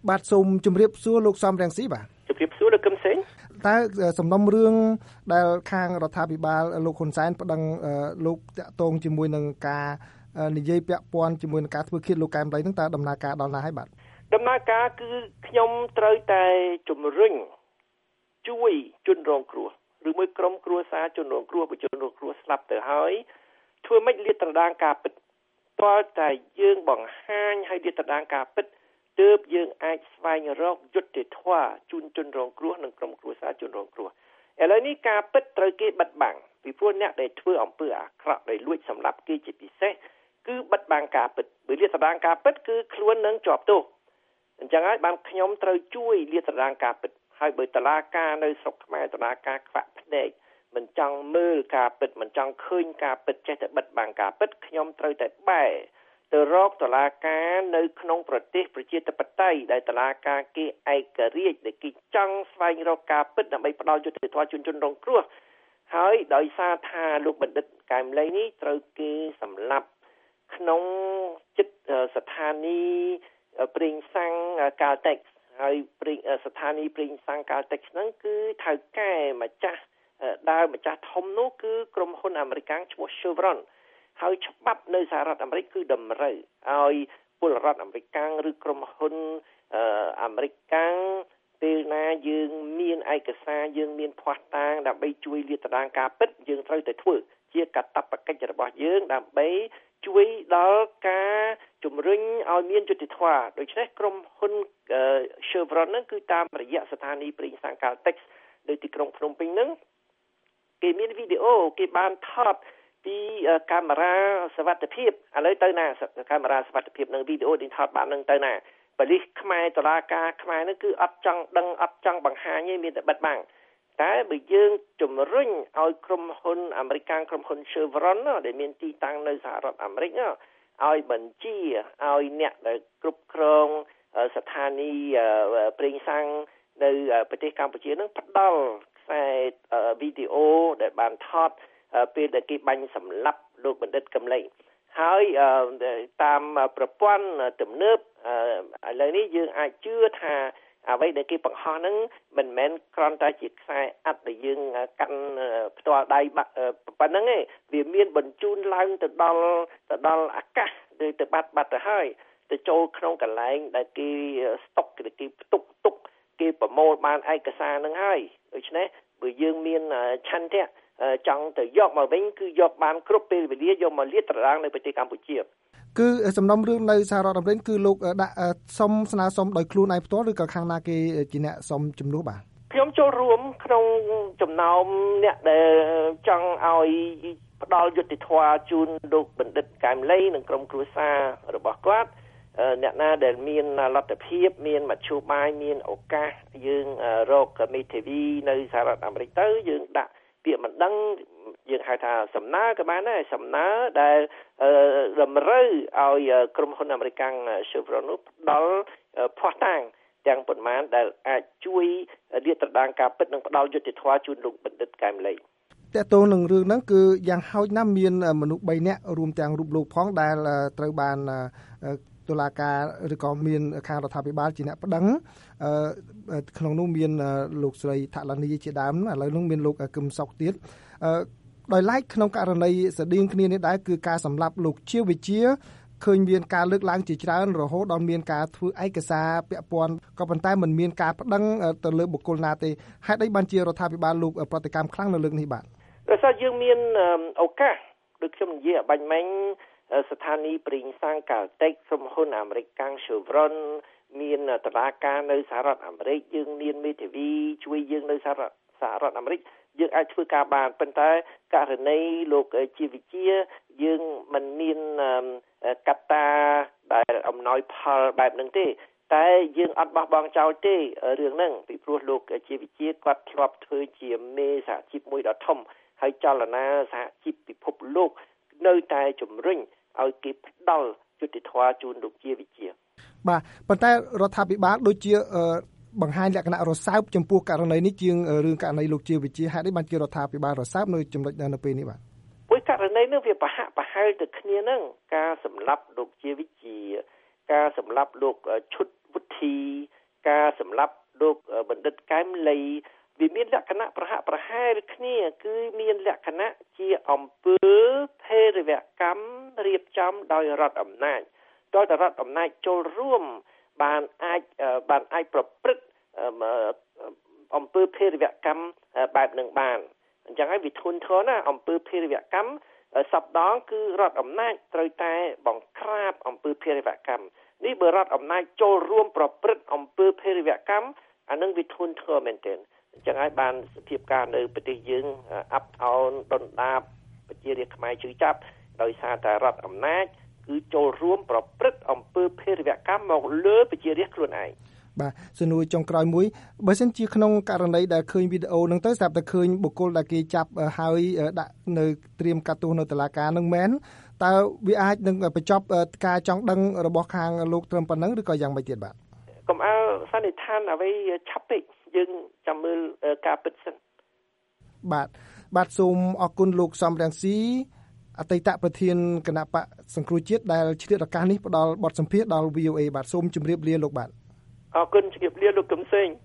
បាទសូមជម្រាបសួរលោកសំរងស៊ីបាទជម្រាបសួរលោកកឹមសេងតើសំណុំរឿងដែលខាងរដ្ឋាភិបាលលោកហ៊ុនសែនប្តឹងលោកតាក់ទងជាមួយនឹងការនិយាយពាក់ព័ន្ធជាមួយនឹងការធ្វើឃាតលោកកែមលីហ្នឹងតើដំណើរការដល់ណាហើយបាទដំណើរការគឺខ្ញុំត្រូវតែជំរុញជួយជនរងគ្រោះឬមួយក្រុមគ្រួសារជនរងគ្រោះបើជនរងគ្រោះស្លាប់ទៅហើយធ្វើម៉េចលាតត្រដាងការពិតតើតែយើងបង្ហាញឲ្យលាតត្រដាងការពិតទើបយើងអាចស្វែងរកយុត្តិធម៌ជូនជនរងគ្រោះនិងក្រុមគ្រួសារជនរងគ្រោះឥឡូវនេះការពិតត្រូវគេបិទបាំងពីព្រោះអ្នកដែលធ្វើអំពើអាក្រក់ដែលលួចសម្លាប់គេជាពិសេសគឺបិទបាំងការពិតបើលាតត្រដាងការពិតគឺខ្លួននឹងជាប់ទោសអញ្ចឹងហើយបានខ្ញុំត្រូវជួយលាតត្រដាងការពិតហើយបើតុលាការនៅស្រុកខ្មែរតុលាការខ្វាក់ភ្នែកមិនចង់មើលការពិតមិនចង់ឃើញការពិតចេះតែបិទបាំងការពិតខ្ញុំត្រូវតែបែរទៅរកតុលាការនៅក្នុងប្រទេសប្រជាធិបតេយ្យដែលតុលាការគេឯករាជ្យដែលគេចង់ស្វែងរកការពិតដើម្បីផ្ដល់យុត្តិធម៌ជូនជនរងគ្រោះហើយដោយសារថាលោកបណ្ឌិតកែមលីនេះត្រូវគេសម្លាប់ក្នុងចិត្តស្ថានីយ៍ប្រេងសាំងកាល់តិចហើយស្ថានីយ៍ប្រេងសាំងកាល់តិចហ្នឹងគឺថៅកែម្ចាស់ម្ចាស់ធំនោះគឺក្រុមហ៊ុនអាមេរិកឈ្មោះ Chevron ហើយច្បាប់នៅសហរដ្ឋអាមេរិកគឺតម្រូវឲ្យពលរដ្ឋអាមេរិកឬក្រុមហ៊ុនអាមេរិកពេលណាយើងមានឯកសារយើងមានភស្តុតាងដើម្បីជួយលាតត្រដាងការពិតយើងត្រូវតែធ្វើជាកាតព្វកិច្ចរបស់យើងដើម្បីជួយដល់ការជំរុញឲ្យមានយុត្តិធម៌ដូច្នេះក្រុមហ៊ុន Chevron ហ្នឹងគឺតាមរយៈស្ថានីយ៍ប្រេងសាំង Caltex នៅទីក្រុងភ្នំពេញហ្នឹងគេមានវីដេអូគេបានថតពីកាមេរ៉ាសុវត្ថិភាពឥឡូវទៅណាកាមេរ៉ាសុវត្ថិភាពនឹងវីដេអូដែលថតបាននឹងទៅណាប៉ូលីសខ្មែរតុលាការខ្មែរនឹងគឺអត់ចង់ដឹងអត់ចង់បង្ហាញទេមានតែបិទបាំងតែបើយើងជំរុញឲ្យក្រុមហ៊ុនអាមេរិកក្រុមហ៊ុន Chevron ដែលមានទីតាំងនៅសហរដ្ឋអាមេរិកឲ្យបញ្ជាឲ្យអ្នកដែលគ្រប់គ្រងស្ថានីយ៍ប្រេងសាំងនៅប្រទេសកម្ពុជានឹងផ្ដល់ខ្សែវីដេអូដែលបានថតពេលដែលគេបាញ់សម្លាប់លោកបណ្ឌិតកែមលីហើយតាមប្រព័ន្ធទំនើបឥឡូវនេះយើងអាចជឿថាអ្វីដែលគេបង្ហោះហ្នឹងមិនមែនគ្រាន់តែជាខ្សែអាត់ដែលយើងកាន់ផ្ទាល់ដៃប៉ុណ្្នឹងទេវាមានបញ្ជូនឡើងទៅដល់អាកាសទៅបាត់ទៅហើយទៅចូលក្នុងកន្លែងដែលគេស្តុកគេផ្ទុកគេប្រមូលបានឯកសារហ្នឹងហើយដូច្នេះបើយើងមានឆន្ទៈចង់ទៅយកមកវិញគឺយកបានគ្រប់ពេលវេលាយកមកលាតត្រដាងនៅប្រទេសកម្ពុជាគឺសំណុំរឿងនៅសហរដ្ឋអាមេរិកគឺលោកដាក់សុំស្នើសុំដោយខ្លួនឯងផ្ទាល់ឬក៏ខាងណាគេជាអ្នកសុំជំនួសបាទខ្ញុំចូលរួមក្នុងចំណោមអ្នកដែលចង់ឲ្យផ្ដល់យុត្តិធម៌ជូនលោកបណ្ឌិតកែមលីនិងក្រុមគ្រួសាររបស់គាត់អ្នកណាដែលមានលទ្ធភាពមានមធ្យោបាយមានឱកាសយើងរកមេធាវីនៅសហរដ្ឋអាមេរិកទៅយើងដាក់ពាក្យមិនដឹងយើងហៅថាសំណើក៏បានដែរសំណើដែលតម្រូវឲ្យក្រុមហ៊ុនអាមេរិកChevron នោះផ្ដល់ភស្តុតាងទាំងប៉ុន្មានដែលអាចជួយលាតត្រដាងការពិតនិងផ្ដល់យុត្តិធម៌ជូនលោកបណ្ឌិតកែមលីតើតើនឹងរឿងហ្នឹងគឺយ៉ាងហោចណាស់មានមនុស្ស3នាក់រួមទាំងរូបលោកផងដែលត្រូវបានតុលាការឬក៏មានខាងរដ្ឋាភិបាលជាអ្នកប្តឹងក្នុងនោះមានលោកស្រីថាឡានីជាដើមឥឡូវនោះមានលោកកឹមសុខទៀតដោយឡែកក្នុងករណីស្តៀងគ្នានេះដែរគឺការសម្លាប់លោកជាវិជាឃើញមានការលើកឡើងជាច្រើនរហូតដល់មានការធ្វើឯកសារពាក់ព័ន្ធក៏ប៉ុន្តែមិនមានការប្តឹងទៅលើបុគ្គលណាទេហេតុអីបានជារដ្ឋាភិបាលលោកប្រតិកម្មខ្លាំងនៅលើកនេះបាទដោយសារយើងមានឱកាសដូចខ្ញុំនិយាយបាញ់មិញស្ថានីយ៍ប្រេងសាំងកាល់តិចក្រុមហ៊ុនអាមេរិកChevronមានតុលាការនៅសហរដ្ឋអាមេរិកយើងមានមេធាវីជួយយើងនៅសហរដ្ឋអាមេរិកយើងអាចធ្វើការបានប៉ុន្តែករណីលោកជាវិជាយើងមិនមានកត្តាដែលអំណោយផលបែបហ្នឹងទេតែយើងអត់បោះបង់ចោលទេរឿងហ្នឹងពីព្រោះលោកជាវិជាគាត់ធ្លាប់ធ្វើជាមេសហជីពមួយដ៏ធំហើយចលនាសហជីពពិភពលោកនៅតែជំរុញឲ្យគេផ្ដល់យុត្តិធម៌ជូនលោកជាវិជាបាទប៉ុន្តែរដ្ឋាភិបាលដូចជាបង្ហាញលក្ខណៈរសើបចំពោះករណីនេះជាងរឿងករណីលោកជាវិជាហេតុអីបានជារដ្ឋាភិបាលរសើបនៅចំណុចនៅពេលនេះបាទព្រោះករណីនេះវាប្រហាក់ប្រហែលទៅគ្នាហ្នឹងការសម្លាប់លោកជាវិជាការសម្លាប់លោកឈុតវុធីការសម្លាប់លោកបណ្ឌិតកែមលីវាមានលក្ខណៈប្រហាក់ប្រហែលគ្នាគឺមានលក្ខណៈជាអំពើភេរវកម្មរៀបចំដោយរដ្ឋអំណាចតើរដ្ឋអំណាចចូលរួមបានអាចប្រព្រឹត្តអំពើភេរវកម្មបែបនឹងបានអញ្ចឹងហើយវាធ្ងន់ធ្ងរណាស់អំពើភេរវកម្មសពដងគឺរដ្ឋអំណាចត្រូវតែបង្ក្រាបអំពើភេរវកម្មនេះបើរដ្ឋអំណាចចូលរួមប្រព្រឹត្តអំពើភេរវកម្មអានឹងវាធ្ងន់ធ្ងរមែនទែនអញ្ចឹងហើយបានសភាពការនៅប្រទេសយើងអាប់អោនដុនដាបប្រជារាស្ត្រខ្មែរជឿចាប់ដោយសារតែរដ្ឋអំណាចគឺចូលរួមប្រព្រឹត្តអំពើភេរវកម្មមកលើប្រជារាស្ត្រខ្លួនឯងបាទសំណួរចុងក្រោយមួយបើសិនជាក្នុងករណីដែលឃើញវីដេអូហ្នឹងទៅស្រាប់តែឃើញបុគ្គលដែលគេចាប់ហើយដាក់នៅត្រៀមកាត់ទោសនៅតុលាការនឹងមែនតើវាអាចនឹងបញ្ចប់ការចង់ដឹងរបស់ខាងលោកត្រឹមប៉ុណ្ណឹងឬក៏យ៉ាងម៉េចទៀតបាទកុំឲ្យសន្និដ្ឋានអ្វីឆាប់ពេកយើងចាំមើលការពិតសិនបាទសូមអរគុណលោកសំរងស៊ីអតីតប្រធានគណៈបកសង្គ្រោះជាតិដែលឆ្លៀតឱកាសនេះផ្ដល់បទសម្ភាសន៍ដល់ VOA បាទសូមជម្រាបលាលោកបាទអរគុណជម្រាបលាលោកកឹមសេង